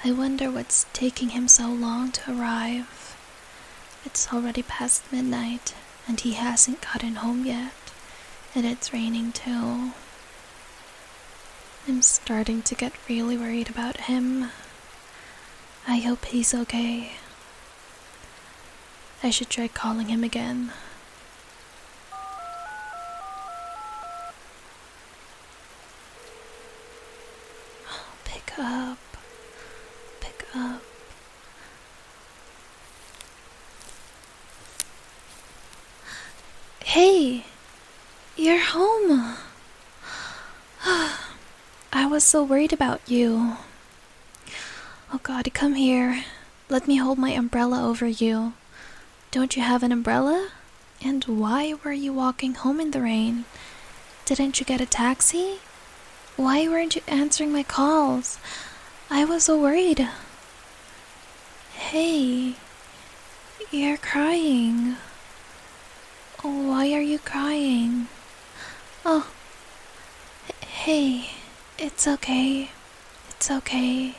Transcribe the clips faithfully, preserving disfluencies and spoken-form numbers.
I wonder what's taking him so long to arrive. It's already past midnight, and he hasn't gotten home yet, and it's raining too. I'm starting to get really worried about him. I hope he's okay. I should try calling him again. Pick up. Pick up. Hey! You're home! I was so worried about you. Oh God, come here. Let me hold my umbrella over you. Don't you have an umbrella? And why were you walking home in the rain? Didn't you get a taxi? Why weren't you answering my calls? I was so worried. Hey, you're crying. Why are you crying? Oh, h- hey, it's okay. It's okay.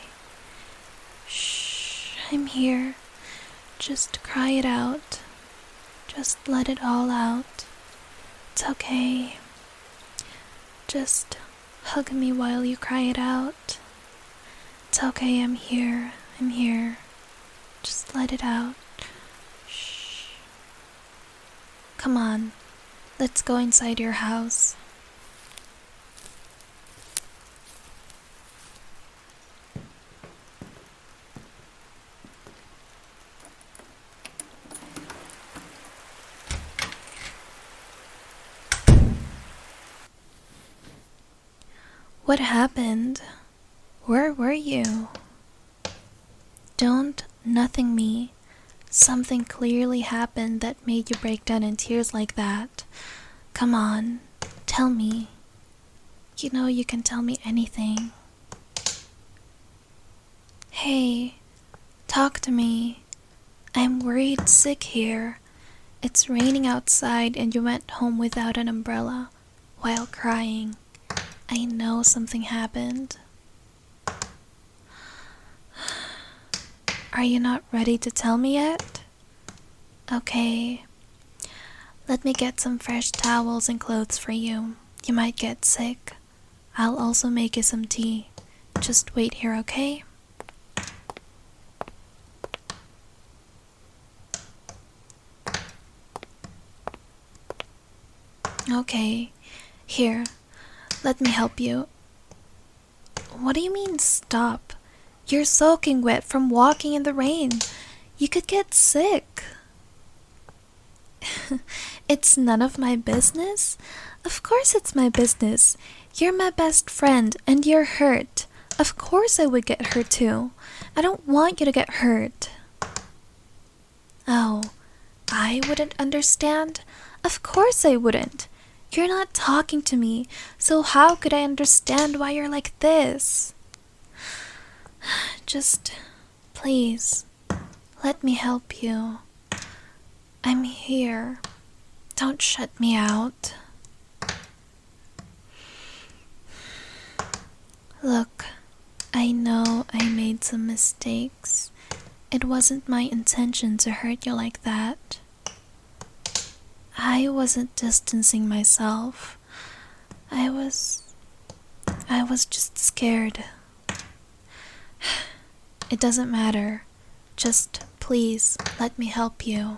Shh, I'm here. Just cry it out. Just let it all out. It's okay. Just hug me while you cry it out. It's okay, I'm here. I'm here. Just let it out. Shh. Come on. Let's go inside your house. What happened? Where were you? Don't nothing me. Something clearly happened that made you break down in tears like that. Come on, tell me. You know you can tell me anything. Hey, talk to me. I'm worried sick here. It's raining outside and you went home without an umbrella while crying. I know something happened. Are you not ready to tell me yet? Okay. Let me get some fresh towels and clothes for you. You might get sick. I'll also make you some tea. Just wait here, okay? Okay. Here. Let me help you. What do you mean stop? You're soaking wet from walking in the rain. You could get sick. It's none of my business? Of course it's my business. You're my best friend and you're hurt. Of course I would get hurt too. I don't want you to get hurt. Oh, I wouldn't understand? Of course I wouldn't. You're not talking to me, so how could I understand why you're like this? Just, please, let me help you. I'm here. Don't shut me out. Look, I know I made some mistakes. It wasn't my intention to hurt you like that. I wasn't distancing myself. I was... I was just scared. It doesn't matter. Just please let me help you.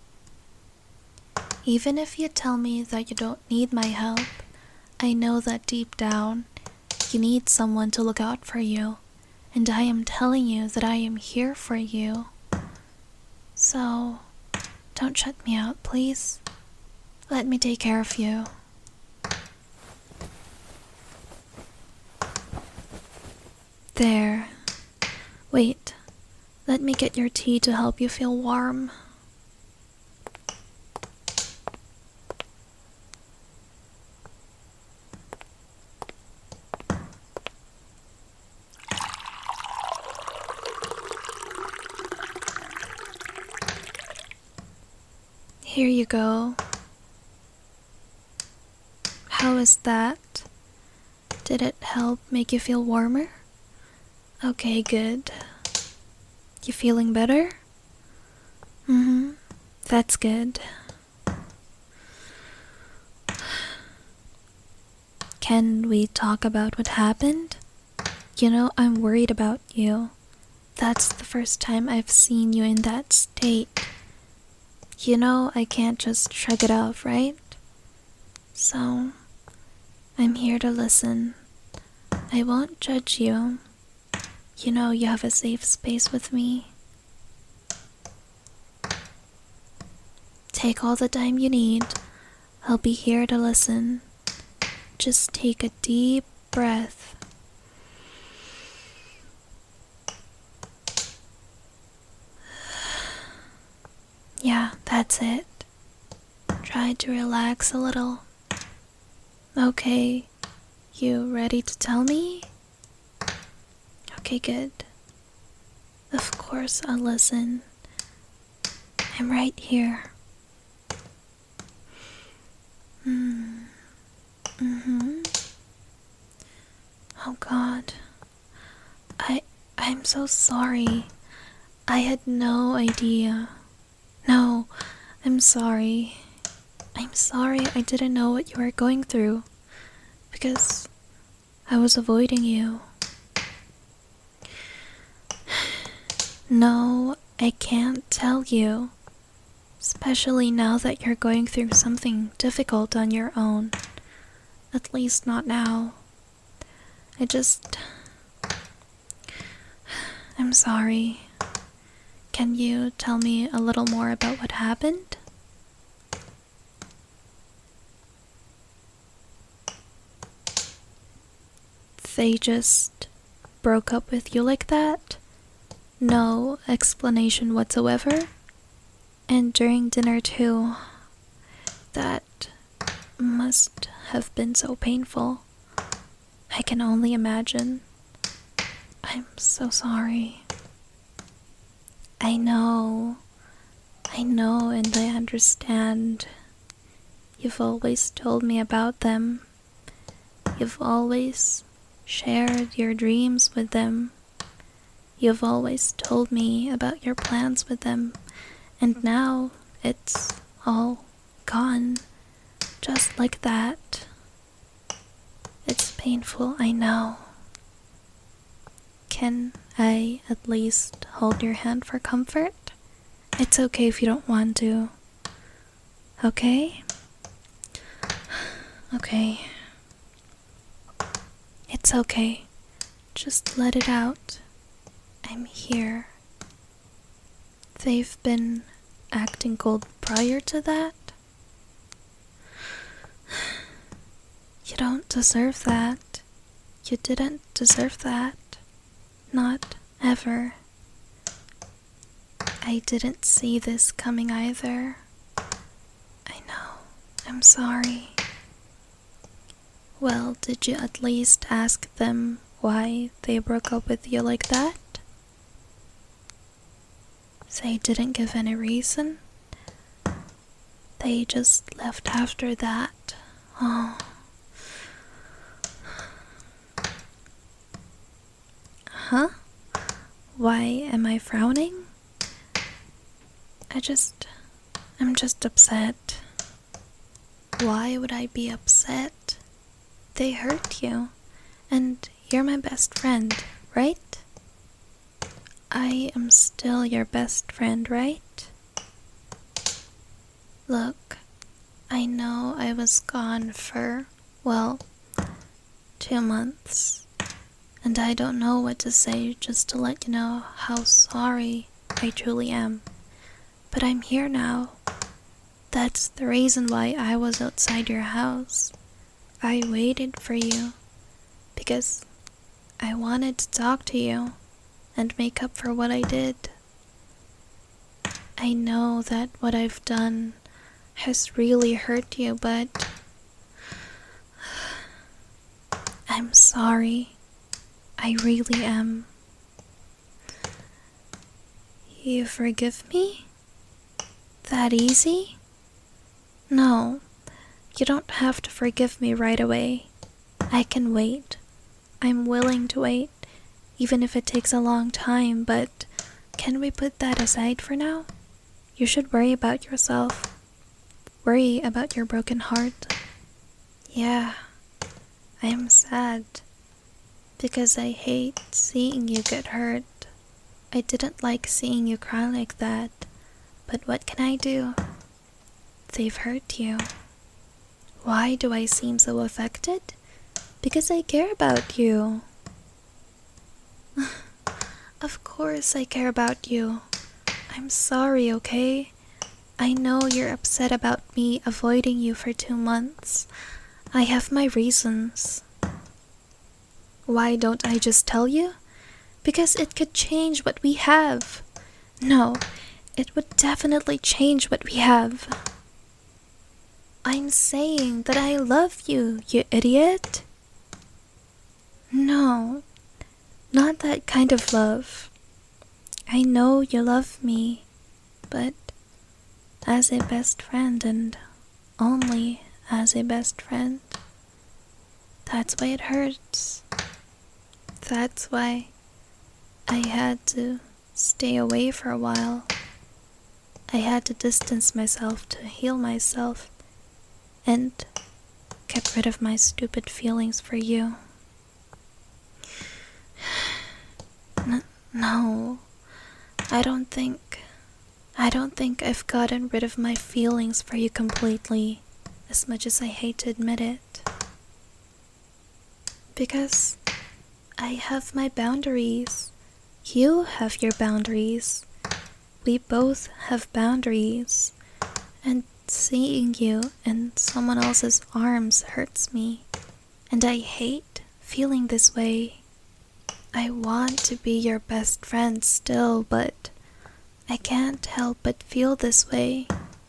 Even if you tell me that you don't need my help, I know that deep down, you need someone to look out for you, and I am telling you that I am here for you. So, don't shut me out, please. Let me take care of you. There. Wait. Let me get your tea to help you feel warm. Here you go. How is that? Did it help make you feel warmer? Okay, good. You feeling better? Mm-hmm. That's good. Can we talk about what happened? You know, I'm worried about you. That's the first time I've seen you in that state. You know, I can't just shrug it off, right? So, I'm here to listen. I won't judge you. You know, you have a safe space with me. Take all the time you need. I'll be here to listen. Just take a deep breath. Yeah, that's it. Try to relax a little. Okay, you ready to tell me? Okay, good. Of course I'll listen. I'm right here. Hmm. Mm-hmm. Oh God. I I'm so sorry. I had no idea. No, I'm sorry. I'm sorry I didn't know what you were going through. Because I was avoiding you. No, I can't tell you. Especially now that you're going through something difficult on your own. At least not now. I just... I'm sorry. Can you tell me a little more about what happened? They just broke up with you like that? No explanation whatsoever? And during dinner too. That must have been so painful. I can only imagine. I'm so sorry. I know. I know and I understand. You've always told me about them. You've always shared your dreams with them. You've always told me about your plans with them. And now it's all gone. Just like that. It's painful, I know. Can I at least hold your hand for comfort? It's okay if you don't want to. Okay? Okay. It's okay. Just let it out. I'm here. They've been acting cold prior to that? You don't deserve that. You didn't deserve that. Not ever. I didn't see this coming either. I know. I'm sorry. Well, did you at least ask them why they broke up with you like that? They didn't give any reason? They just left after that. Oh. Huh? Why am I frowning? I just... I'm just upset. Why would I be upset? They hurt you. And you're my best friend, right? I am still your best friend, right? Look, I know I was gone for, well, two months. And I don't know what to say just to let you know how sorry I truly am. But I'm here now. That's the reason why I was outside your house. I waited for you because I wanted to talk to you and make up for what I did. I know that what I've done has really hurt you, but I'm sorry. I really am. You forgive me? That easy? No, you don't have to forgive me right away. I can wait. I'm willing to wait, even if it takes a long time, but can we put that aside for now? You should worry about yourself. Worry about your broken heart. Yeah, I am sad because I hate seeing you get hurt. I didn't like seeing you cry like that, but what can I do? They've hurt you. Why do I seem so affected? Because I care about you. Of course I care about you. I'm sorry, okay? I know you're upset about me avoiding you for two months. I have my reasons. Why don't I just tell you? Because it could change what we have. No, it would definitely change what we have. I'm saying that I love you, you idiot. No, not that kind of love. I know you love me, but as a best friend and only as a best friend. That's why it hurts. That's why I had to stay away for a while. I had to distance myself to heal myself and get rid of my stupid feelings for you. N- no, I don't think, I don't think I've gotten rid of my feelings for you completely, as much as I hate to admit it. Because I have my boundaries. You have your boundaries. We both have boundaries. And seeing you in someone else's arms hurts me. And I hate feeling this way. I want to be your best friend still, but I can't help but feel this way.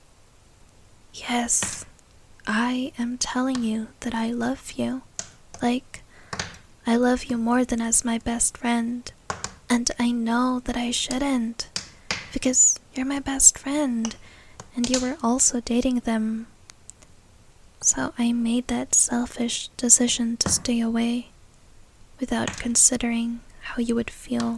Yes, I am telling you that I love you. Like, I love you more than as my best friend. And I know that I shouldn't, because you're my best friend, and you were also dating them. So I made that selfish decision to stay away, without considering how you would feel.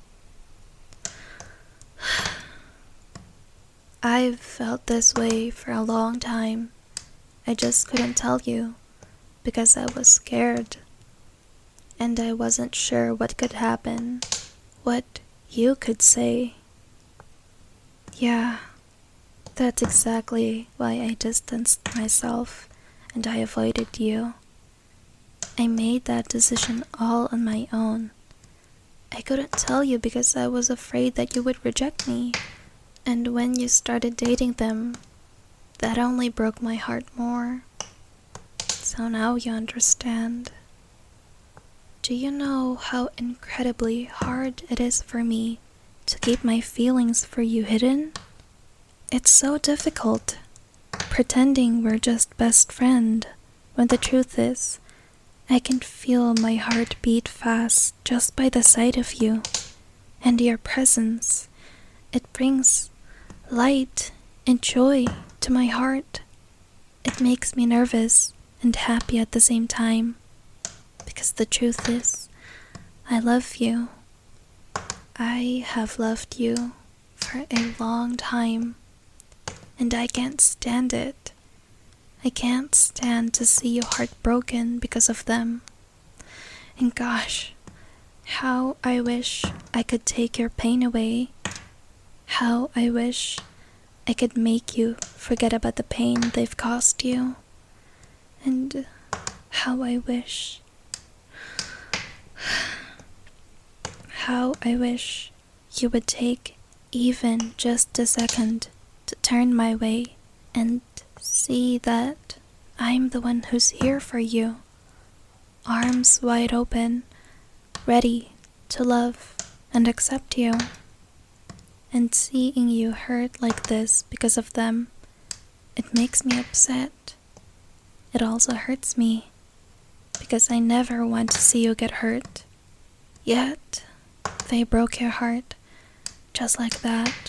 I've felt this way for a long time. I just couldn't tell you, because I was scared. And I wasn't sure what could happen, what you could say. Yeah, that's exactly why I distanced myself and I avoided you. I made that decision all on my own. I couldn't tell you because I was afraid that you would reject me. And when you started dating them, that only broke my heart more. So now you understand. Do you know how incredibly hard it is for me to keep my feelings for you hidden? It's so difficult, pretending we're just best friend, when the truth is, I can feel my heart beat fast just by the sight of you, and your presence. It brings light and joy to my heart. It makes me nervous and happy at the same time. Because the truth is, I love you. I have loved you for a long time, and I can't stand it. I can't stand to see you heartbroken because of them. And gosh, how I wish I could take your pain away. How I wish I could make you forget about the pain they've caused you. And how I wish How I wish you would take even just a second to turn my way and see that I'm the one who's here for you, arms wide open, ready to love and accept you. And seeing you hurt like this because of them, it makes me upset. It also hurts me, because I never want to see you get hurt. Yet, they broke your heart, just like that.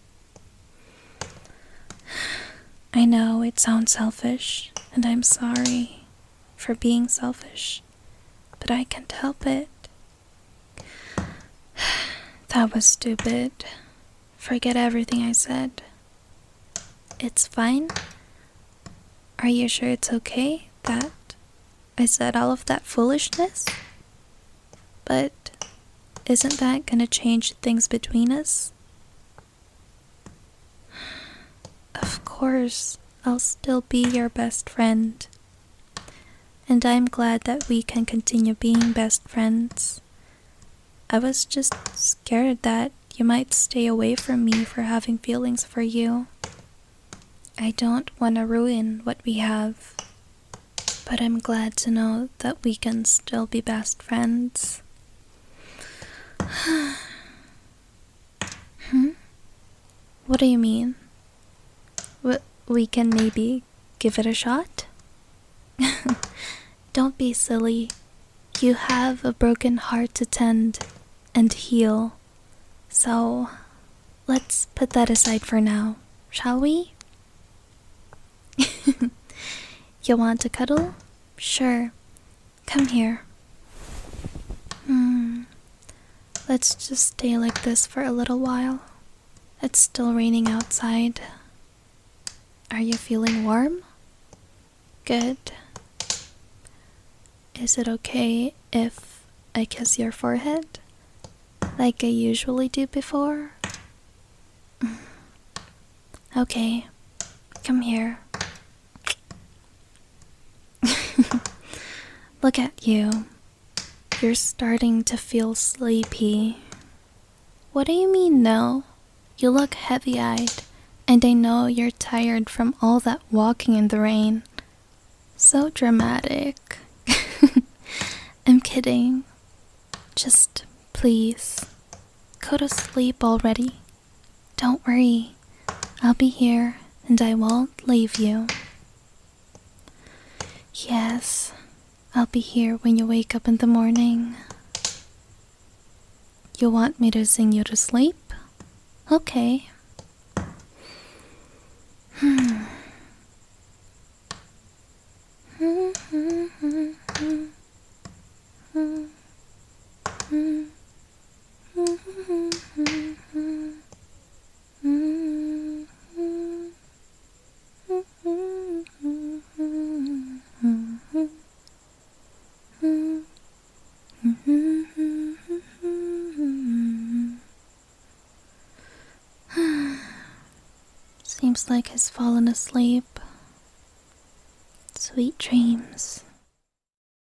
I know it sounds selfish, and I'm sorry for being selfish, but I can't help it. That was stupid. Forget everything I said. It's fine? Are you sure it's okay that I said all of that foolishness? But isn't that gonna change things between us? Of course, I'll still be your best friend. And I'm glad that we can continue being best friends. I was just scared that you might stay away from me for having feelings for you. I don't want to ruin what we have. But I'm glad to know that we can still be best friends. Hmm? What do you mean? W- we can maybe give it a shot? Don't be silly. You have a broken heart to tend and heal. So, let's put that aside for now, shall we? You want to cuddle? Sure. Come here. Hmm. Let's just stay like this for a little while. It's still raining outside. Are you feeling warm? Good. Is it okay if I kiss your forehead? Like I usually do before? Okay. Come here. Look at you. You're starting to feel sleepy. What do you mean, no? You look heavy-eyed, and I know you're tired from all that walking in the rain. So dramatic. I'm kidding. Just please, go to sleep already. Don't worry. I'll be here, and I won't leave you. Yes, I'll be here when you wake up in the morning. You want me to sing you to sleep? Okay. Hmm. Seems like he's fallen asleep. Sweet dreams.